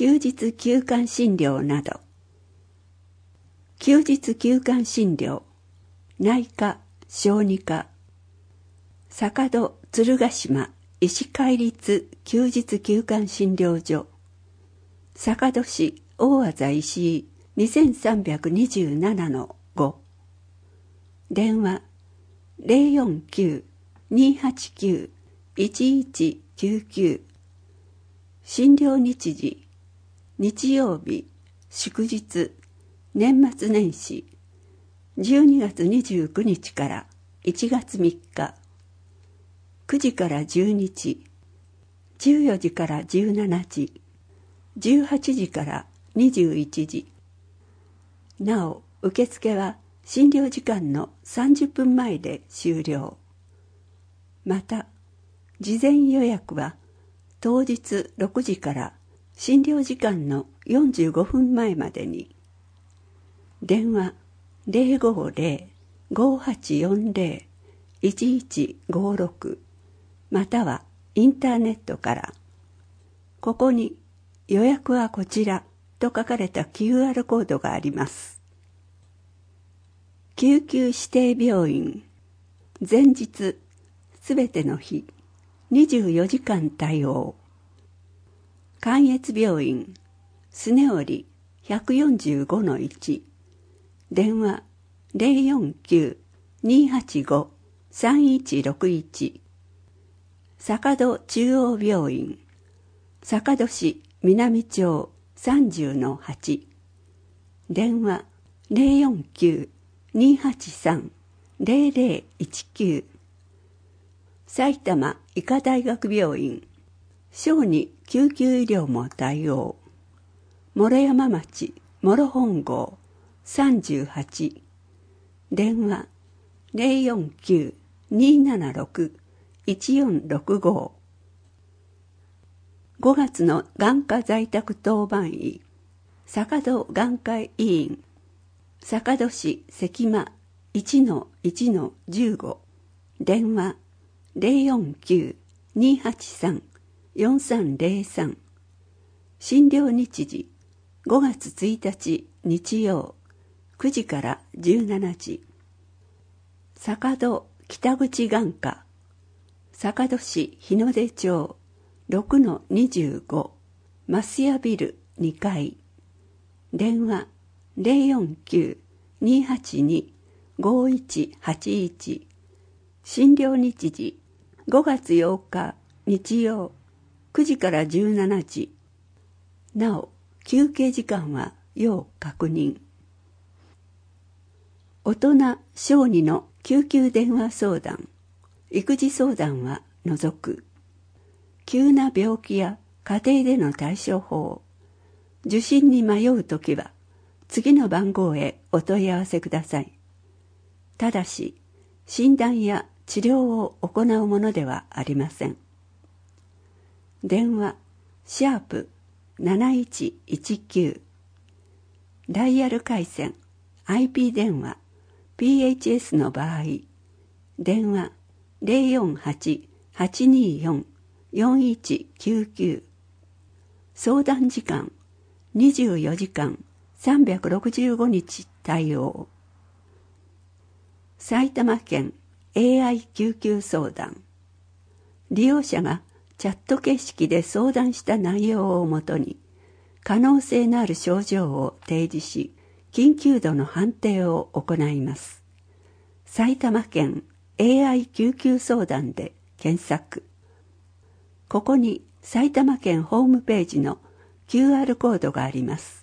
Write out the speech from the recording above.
休日休館診療など。休日休館診療、内科、小児科、坂戸鶴ヶ島医師会立休日休館診療所、坂戸市大字石井 2327-5、電話 049-289-1199、診療日時、日曜日、祝日、年末年始、12月29日から1月3日、9時から12時、14時から17時、18時から21時。なお、受付は診療時間の30分前で終了。また、事前予約は当日6時から診療時間の45分前までに。電話 050-5840-1156 またはインターネットから。ここに予約はこちらと書かれた QR コードがあります。救急指定病院、前日すべての日24時間対応。関越病院、スネオリ 145-1、電話 049-285-3161。坂戸中央病院、坂戸市南町 30-8、電話 049-283-0019。埼玉医科大学病院、小児救急医療も対応。諸山町諸本郷38、電話 049-276-1465。5月の眼科在宅当番医、坂戸眼科医院、坂戸市関間 1-1-15、電話 049-283-4303。診療日時、5月1日日曜、9時から17時。坂戸北口眼科、坂戸市日の出町 6-25、増屋ビル2階、電話 049-282-5181。診療日時、5月8日日曜、9時から17時。なお、休憩時間は要確認。大人小児の救急電話相談、育児相談は除く。急な病気や家庭での対処法、受診に迷うときは次の番号へお問い合わせください。ただし、診断や治療を行うものではありません。電話#7119、ダイヤル回線 IP 電話 PHS の場合、電話 048-824-4199。相談時間24時間365日対応。埼玉県 AI 救急相談。利用者がチャット形式で相談した内容をもとに、可能性のある症状を提示し、緊急度の判定を行います。埼玉県 AI 救急相談で検索。ここに埼玉県ホームページの QR コードがあります。